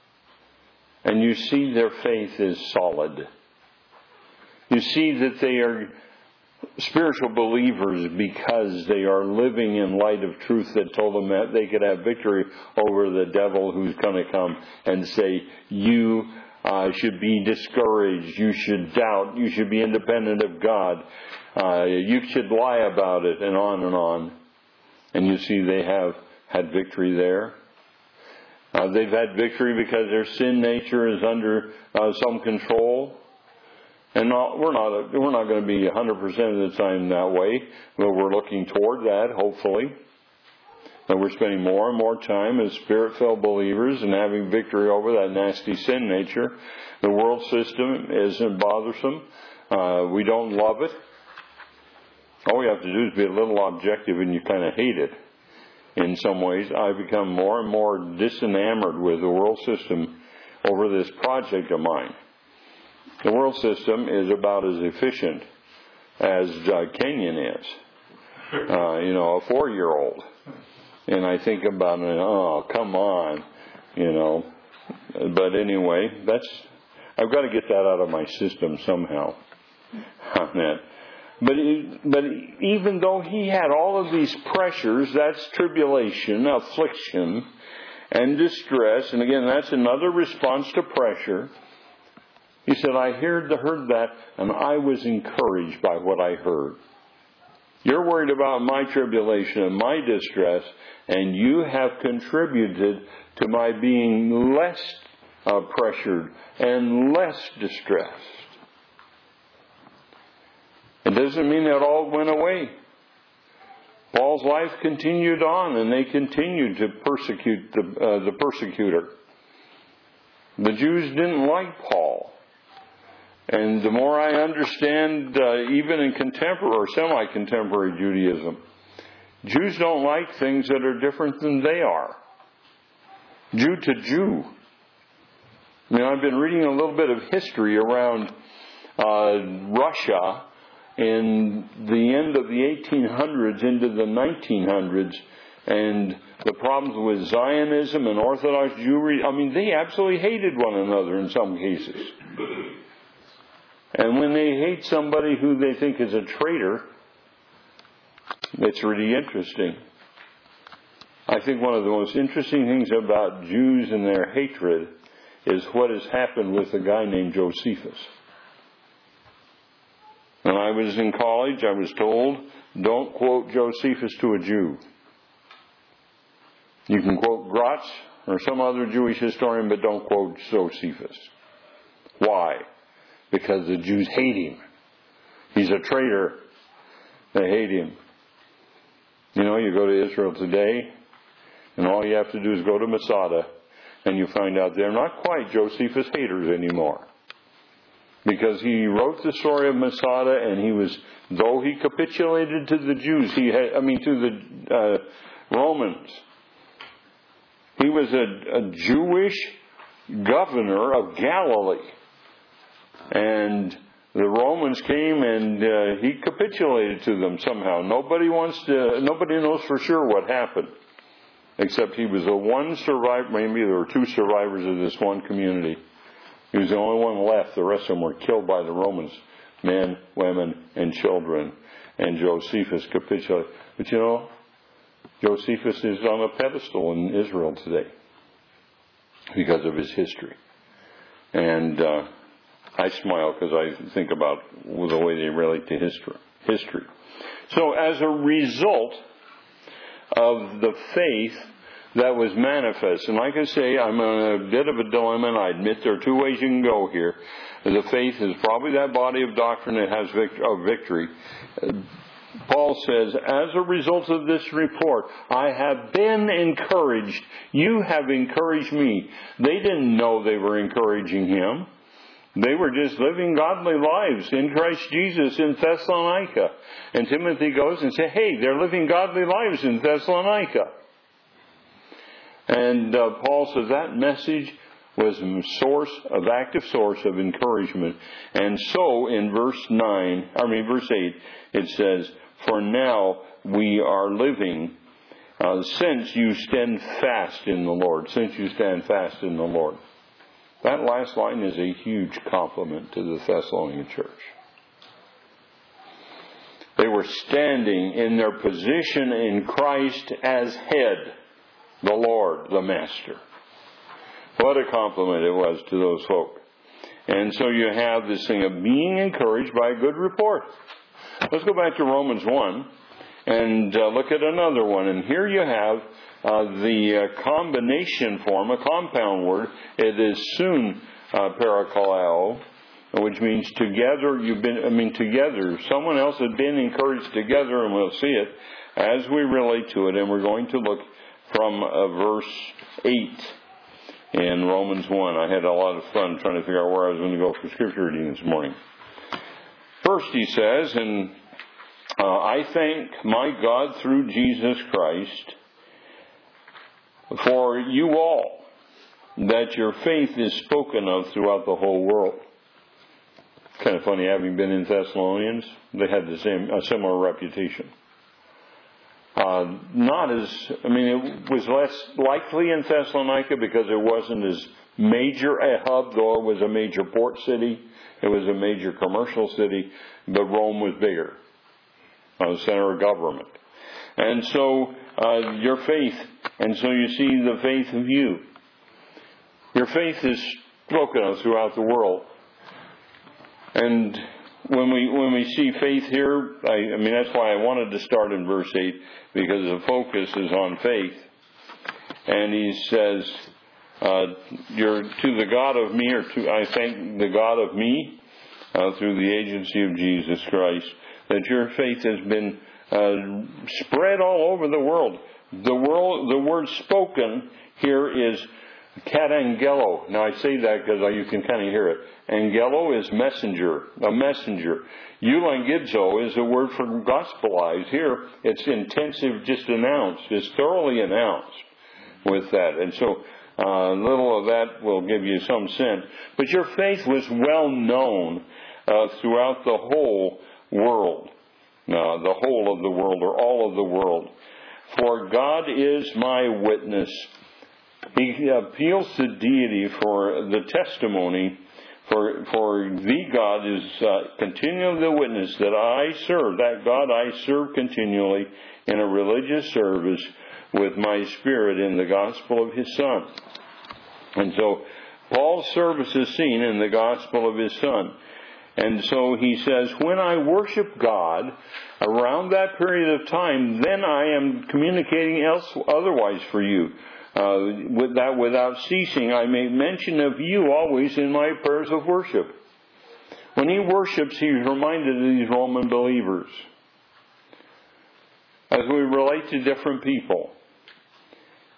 and you see their faith is solid, you see that they are spiritual believers because they are living in light of truth that told them that they could have victory over the devil who's going to come and say, you uh, should be discouraged, you should doubt, you should be independent of God, uh, you should lie about it, and on and on. And you see they have had victory there. Uh, they've had victory because their sin nature is under uh, some control. And not, we're not we're not going to be one hundred percent of the time that way, but we're looking toward that, hopefully. And we're spending more and more time as Spirit-filled believers and having victory over that nasty sin nature. The world system isn't bothersome. Uh, we don't love it. All we have to do is be a little objective, and you kind of hate it. In some ways, I've become more and more disenamored with the world system over this project of mine. The world system is about as efficient as uh, Kenyon is. Uh, you know, a four-year-old. And I think about it, oh, come on, you know. But anyway, that's I've got to get that out of my system somehow. On that. But, but even though he had all of these pressures, that's tribulation, affliction, and distress. And again, that's another response to pressure. He said, I heard, heard that, and I was encouraged by what I heard. You're worried about my tribulation and my distress, and you have contributed to my being less uh, pressured and less distressed. It doesn't mean that all went away. Paul's life continued on, and they continued to persecute the, uh, the persecutor. The Jews didn't like Paul. And the more I understand, uh, even in contemporary or semi-contemporary Judaism, Jews don't like things that are different than they are. Jew to Jew. I mean, I've been reading a little bit of history around uh, Russia in the end of the eighteen hundreds into the nineteen hundreds, and the problems with Zionism and Orthodox Jewry. I mean, they absolutely hated one another in some cases. And when they hate somebody who they think is a traitor, it's really interesting. I think one of the most interesting things about Jews and their hatred is what has happened with a guy named Josephus. When I was in college, I was told, don't quote Josephus to a Jew. You can quote Gratz or some other Jewish historian, but don't quote Josephus. Why? Because the Jews hate him. He's a traitor. They hate him. You know, you go to Israel today, and all you have to do is go to Masada, and you find out they're not quite Josephus haters anymore. because he wrote the story of Masada, and he was, though he capitulated to the Jews, he had, I mean to the uh, Romans, he was a, a Jewish governor of Galilee. And the Romans came and uh, he capitulated to them somehow. Nobody wants to, nobody knows for sure what happened. Except he was the one survivor, maybe there were two survivors of this one community. He was the only one left. The rest of them were killed by the Romans. Men, women, and children. And Josephus capitulated. But you know, Josephus is on a pedestal in Israel today because of his history. And uh, I smile because I think about the way they relate to history. history. So as a result of the faith that was manifest, and like I say, I'm in a bit of a dilemma, and I admit there are two ways you can go here. The faith is probably that body of doctrine that has victory. Paul says, as a result of this report, I have been encouraged. You have encouraged me. They didn't know they were encouraging him. They were just living godly lives in Christ Jesus in Thessalonica. And Timothy goes and says, hey, they're living godly lives in Thessalonica. And uh, Paul says that message was a source of active source of encouragement. And so in verse nine, I mean verse eight, it says, for now we are living uh, since you stand fast in the Lord. Since you stand fast in the Lord. That last line is a huge compliment to the Thessalonian church. They were standing in their position in Christ as head, the Lord, the Master. What a compliment it was to those folk. And so you have this thing of being encouraged by a good report. Let's go back to Romans one and uh, look at another one. And here you have uh, the uh, combination form, a compound word. It is soon uh, parakaleo, which means together. You've been, I mean, together. Someone else has been encouraged together, and we'll see it as we relate to it. And we're going to look from uh, verse eight in Romans one. I had a lot of fun trying to figure out where I was going to go for scripture reading this morning. First, he says, and uh, I thank my God through Jesus Christ for you all, that your faith is spoken of throughout the whole world. Kind of funny, having been in Thessalonians, they had the same, a similar reputation. Uh, not as, I mean, it was less likely in Thessalonica because it wasn't as major a hub, though it was a major port city. It was a major commercial city, but Rome was bigger, a center of government. And so uh, your faith, and so you see the faith of you. Your faith is spoken of throughout the world. And when we when we see faith here, I, I mean, that's why I wanted to start in verse eight, because the focus is on faith. And he says, uh, you're to the God of me, or to, I thank the God of me, uh, through the agency of Jesus Christ, that your faith has been uh, spread all over the world. The world, the word spoken here is katangelo. Now I say that because you can kind of hear it. Angelo is messenger, a messenger. Eulangidzo is a word for gospelize. Here it's intensive, just announced. It's thoroughly announced with that. And so uh, little of that will give you some sense. But your faith was well known uh, throughout the whole world. Uh, the whole of the world, or all of the world. For God is my witness. He appeals to deity for the testimony, for for the God is uh, continually the witness that I serve, that God I serve continually in a religious service with my spirit in the gospel of His Son. And so Paul's service is seen in the gospel of His Son. And so he says, when I worship God around that period of time, then I am communicating else otherwise for you. Uh, with that, without ceasing, I make mention of you always in my prayers of worship. When he worships, he's reminded of these Roman believers. As we relate to different people,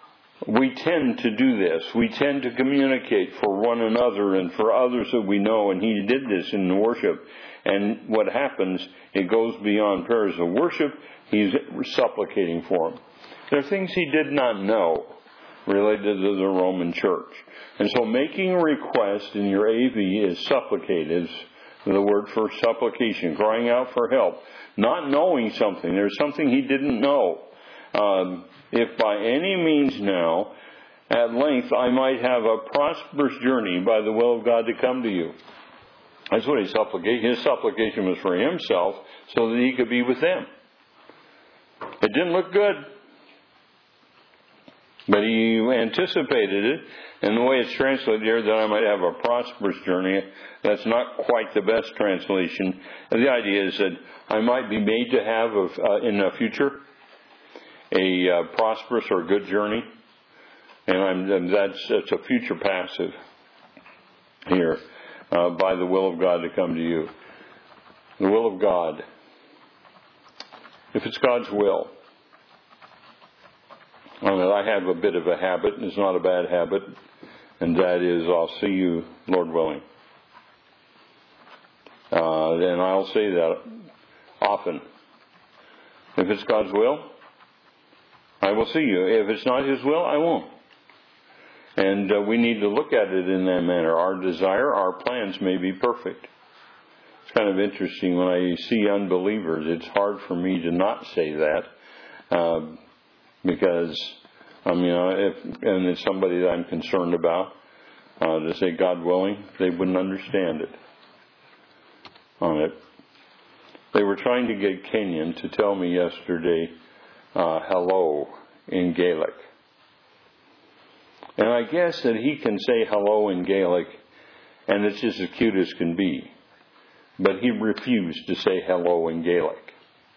we tend to do this. We tend to communicate for one another and for others that we know, and he did this in the worship. And what happens, it goes beyond prayers of worship. He's supplicating for them. There are things he did not know related to the Roman church. And so making a request in your A V is supplicate, is the word for supplication, crying out for help, not knowing something. There's something he didn't know. Um, if by any means now, at length, I might have a prosperous journey by the will of God to come to you. That's what he supplicated. His supplication was for himself so that he could be with them. It didn't look good, but he anticipated it. And the way it's translated here, that I might have a prosperous journey, that's not quite the best translation. The idea is that I might be made to have uh, in the future a uh, prosperous or good journey. And I'm, that's, that's a future passive here. Uh, by the will of God to come to you. The will of God. If it's God's will. I mean, I have a bit of a habit, and it's not a bad habit, and that is I'll see you, Lord willing. Uh, and I'll say that often. If it's God's will, I will see you. If it's not His will, I won't. And uh, we need to look at it in that manner. Our desire, our plans may be perfect. It's kind of interesting when I see unbelievers. It's hard for me to not say that uh, because, I mean, if and it's somebody that I'm concerned about, uh, to say God willing, they wouldn't understand it. On it, they were trying to get Kenyon to tell me yesterday, uh, hello in Gaelic. And I guess that he can say hello in Gaelic, and it's just as cute as can be. But he refused to say hello in Gaelic.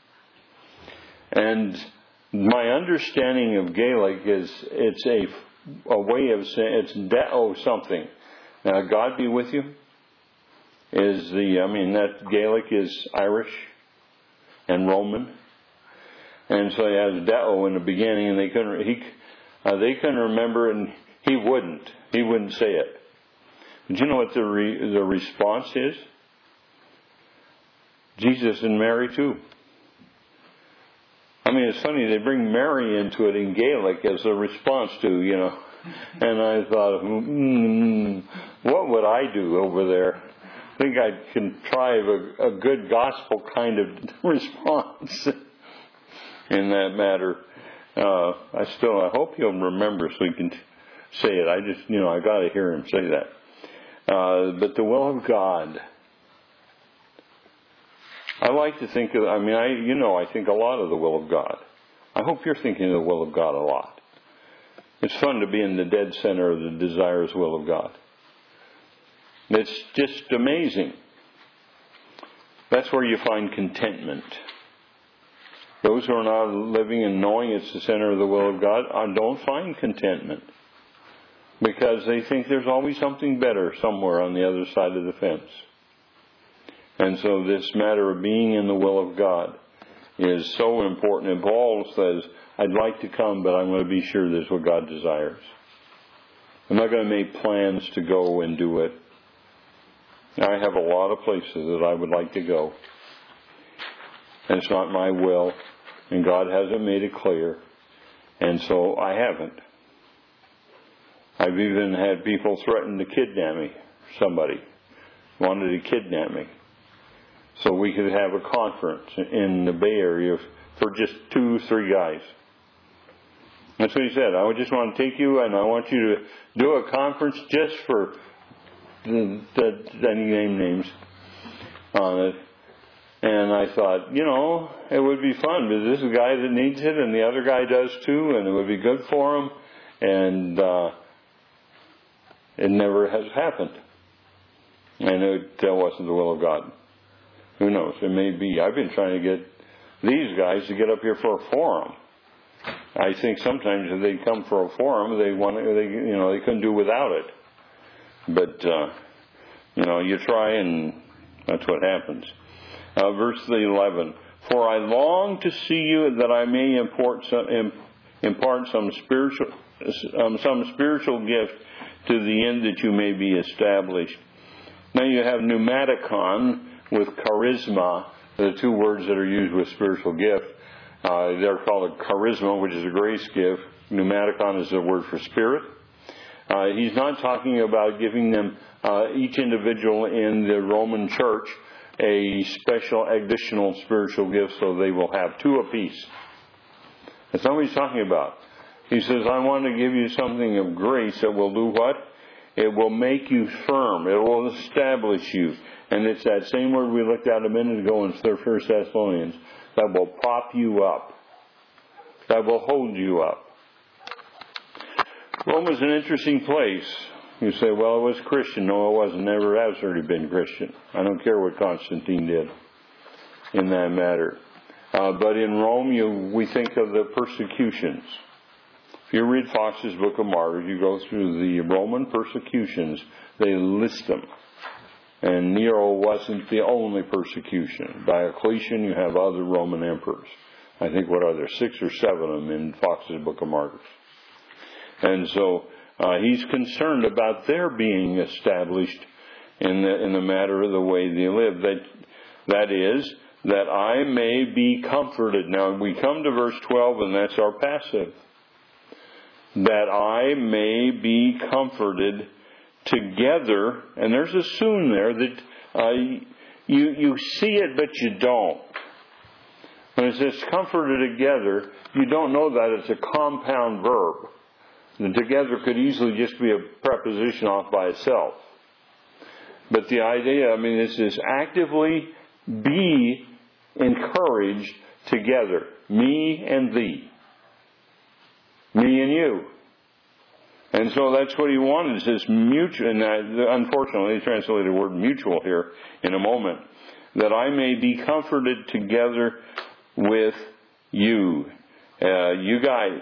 And my understanding of Gaelic is it's a, a way of saying, it's deo something. Now, God be with you is the, I mean, that Gaelic is Irish and Roman. And so he has deo in the beginning, and they couldn't, he, uh, they couldn't remember, and he wouldn't. He wouldn't say it. But you know what the re, the response is? Jesus and Mary too. I mean, it's funny, they bring Mary into it in Gaelic as a response to, you know. And I thought, mm, what would I do over there? I think I'd contrive a, a good gospel kind of response in that matter. Uh, I still, I hope he'll remember so he can say it. I just, you know, I got to hear him say that. Uh, but the will of God. I like to think of, I mean, I, you know, I think a lot of the will of God. I hope you're thinking of the will of God a lot. It's fun to be in the dead center of the desires will of God. It's just amazing. That's where you find contentment. Those who are not living and knowing it's the center of the will of God don't find contentment. Because they think there's always something better somewhere on the other side of the fence. And so this matter of being in the will of God is so important. And Paul says, I'd like to come, but I'm going to be sure this is what God desires. I'm not going to make plans to go and do it. I have a lot of places that I would like to go. And it's not my will. And God hasn't made it clear. And so I haven't. I've even had people threaten to kidnap me. Somebody wanted to kidnap me. So we could have a conference in the Bay Area for just two, three guys. That's what he said. I just want to take you and I want you to do a conference just for the, the, the name names on it. And I thought, you know, it would be fun because this is a guy that needs it and the other guy does too, and it would be good for him. And uh, it never has happened. And it, that wasn't the will of God. Who knows? It may be. I've been trying to get these guys to get up here for a forum. I think sometimes if they come for a forum, they want, they you know, they couldn't do without it. But uh, you know, you try, and that's what happens. Uh, verse eleven: For I long to see you, that I may import some, impart some spiritual um, some spiritual gift to the end that you may be established. Now you have pneumaticon with charisma, the two words that are used with spiritual gift. Uh, they're called charisma, which is a grace gift. Pneumaticon is the word for spirit. Uh, he's not talking about giving them, uh, each individual in the Roman church, a special additional spiritual gift so they will have two apiece. That's not what he's talking about. He says, I want to give you something of grace that will do what? It will make you firm. It will establish you. And it's that same word we looked at a minute ago in First Thessalonians. That will prop you up. That will hold you up. Rome is an interesting place. You say, well, it was Christian. No, it wasn't. Never has really been Christian. I don't care what Constantine did in that matter. Uh, but in Rome, you, we think of the persecutions. If you read Fox's Book of Martyrs, you go through the Roman persecutions. They list them. And Nero wasn't the only persecution. Diocletian, you have other Roman emperors. I think, what are there, six or seven of them in Fox's Book of Martyrs. And so uh, he's concerned about their being established in the, in the matter of the way they live. That, that is, that I may be comforted. Now, we come to verse twelve, and that's our passive. That I may be comforted together, and there's a soon there that uh, you you see it, but you don't. When it says comforted together, you don't know that it's a compound verb. The together could easily just be a preposition off by itself. But the idea, I mean, this is actively be encouraged together. Me and thee. Me and you. And so that's what he wanted. It says mutual, and unfortunately they translated the word mutual here in a moment. That I may be comforted together with you. Uh, you guys.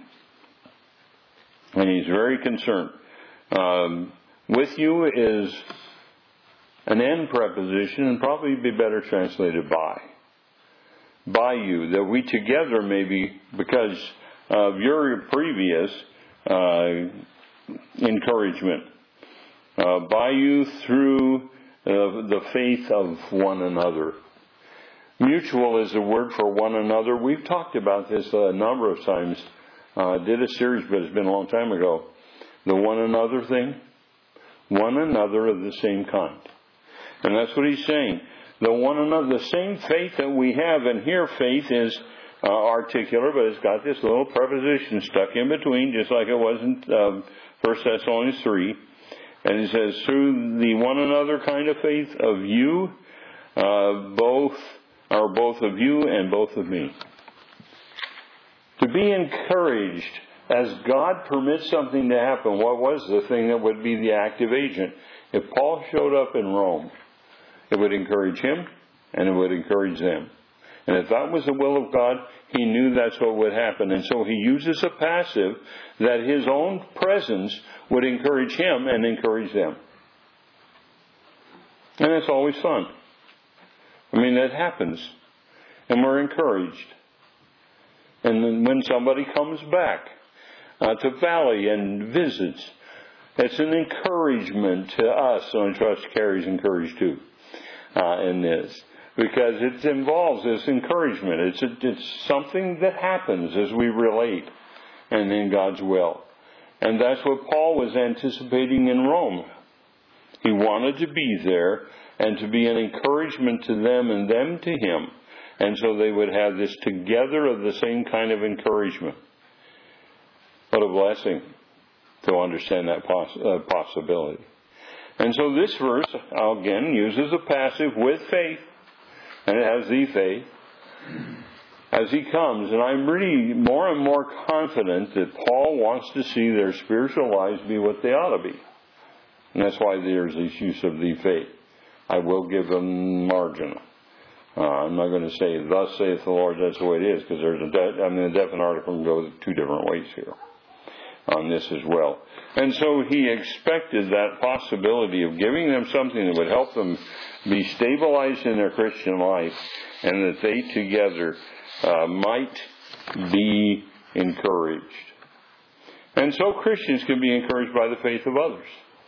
And he's very concerned. Um, with you is an end preposition and probably be better translated by. By you. That we together may be, because of your previous uh, encouragement. Uh, by you through uh, the faith of one another. Mutual is a word for one another. We've talked about this a number of times. I uh, did a series, but it's been a long time ago. The one another thing. One another of the same kind. And that's what he's saying. The one another, the same faith that we have, and here faith is uh, articular, but it's got this little preposition stuck in between, just like it was in um, First Thessalonians three. And he says, through the one another kind of faith of you, uh, both, or both of you and both of me. To be encouraged as God permits something to happen. What was the thing that would be the active agent? If Paul showed up in Rome, it would encourage him and it would encourage them. And if that was the will of God, he knew that's what would happen. And so he uses a passive that his own presence would encourage him and encourage them. And it's always fun. I mean, that happens. And we're encouraged. And then when somebody comes back uh, to Valley and visits, it's an encouragement to us. So I trust Carrie's encouraged too uh, in this. Because it involves this encouragement. It's, a, it's something that happens as we relate and in God's will. And that's what Paul was anticipating in Rome. He wanted to be there and to be an encouragement to them and them to him. And so they would have this together of the same kind of encouragement. What a blessing to understand that poss- uh, possibility. And so this verse, again, uses a passive with faith. And it has the faith. As he comes, and I'm really more and more confident that Paul wants to see their spiritual lives be what they ought to be. And that's why there's this use of the faith. I will give them margin. Uh, I'm not going to say, thus saith the Lord, that's the way it is, because there's a, de- I mean, a definite article can go two different ways here on this as well. And so he expected that possibility of giving them something that would help them be stabilized in their Christian life, and that they together uh, might be encouraged. And so Christians can be encouraged by the faith of others.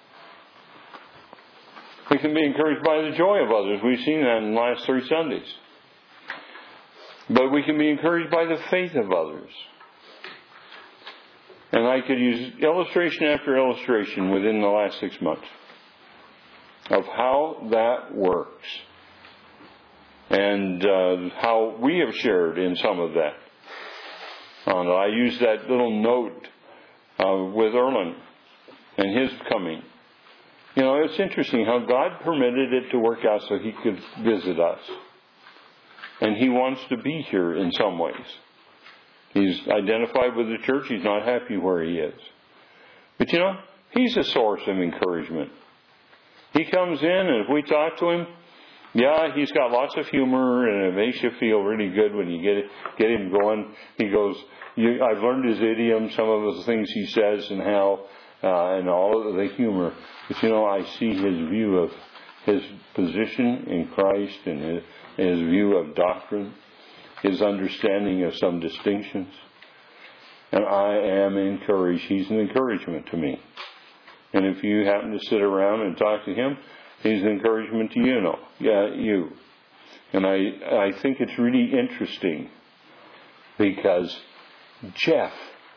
We can be encouraged by the joy of others. We've seen that in the last three Sundays. But we can be encouraged by the faith of others. And I could use illustration after illustration within the last six months of how that works. And uh, how we have shared in some of that. And I used that little note uh, with Erlen and his coming. You know, it's interesting how God permitted it to work out so He could visit us. And He wants to be here in some ways. He's identified with the church. He's not happy where He is. But you know, He's a source of encouragement. He comes in, and if we talk to Him, yeah, He's got lots of humor, and it makes you feel really good when you get it, get Him going. He goes, you, I've learned His idiom, some of the things He says and how, uh, and all of the humor. But you know, I see His view of His position in Christ and His, His view of doctrine, His understanding of some distinctions. And I am encouraged. He's an encouragement to me. And if you happen to sit around and talk to Him, He's an encouragement to you. Know, yeah, you. And I, I think it's really interesting because Jeff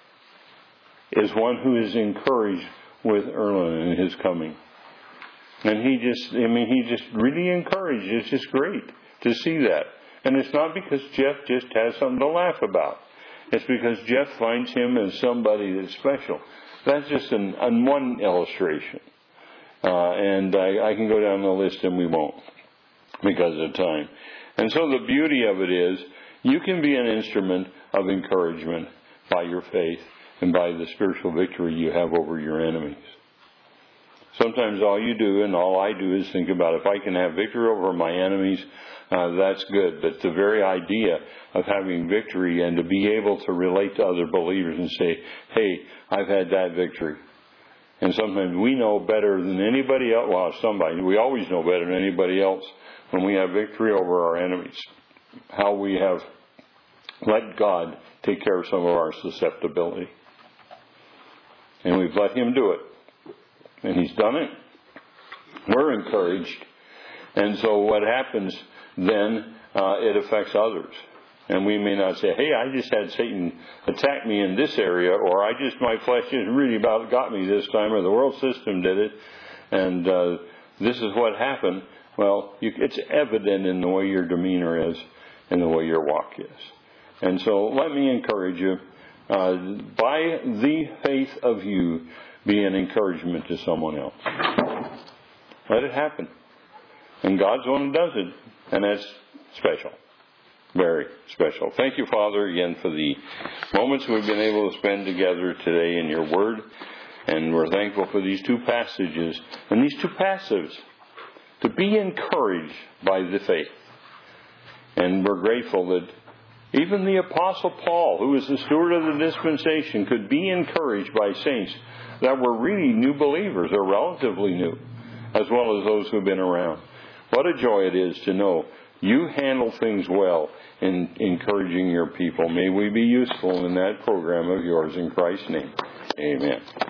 is one who is encouraged with Erlen and his coming. And he just, I mean, he just really encouraged. It's just great to see that. And it's not because Jeff just has something to laugh about. It's because Jeff finds him as somebody that's special. That's just an, an one illustration. Uh, and I, I can go down the list and we won't because of time. And so the beauty of it is you can be an instrument of encouragement by your faith and by the spiritual victory you have over your enemies. Sometimes all you do and all I do is think about if I can have victory over my enemies, uh, that's good. But the very idea of having victory and to be able to relate to other believers and say, hey, I've had that victory. And sometimes we know better than anybody else. Well, somebody, we always know better than anybody else when we have victory over our enemies. How we have let God take care of some of our susceptibility. And we've let Him do it. And He's done it. We're encouraged. And so what happens then, uh, it affects others. And we may not say, hey, I just had Satan attack me in this area, or I just, my flesh just really about got me this time, or the world system did it, and uh, this is what happened. Well, you, it's evident in the way your demeanor is and the way your walk is. And so let me encourage you, uh, by the faith of you, be an encouragement to someone else. Let it happen. And God's the one who does it, and that's special. Very special. Thank you, Father, again for the moments we've been able to spend together today in your word. And we're thankful for these two passages and these two passives to be encouraged by the faith. And we're grateful that even the Apostle Paul, who was the steward of the dispensation, could be encouraged by saints that were really new believers or relatively new, as well as those who've been around. What a joy it is to know you handle things well in encouraging your people. May we be useful in that program of yours in Christ's name. Amen.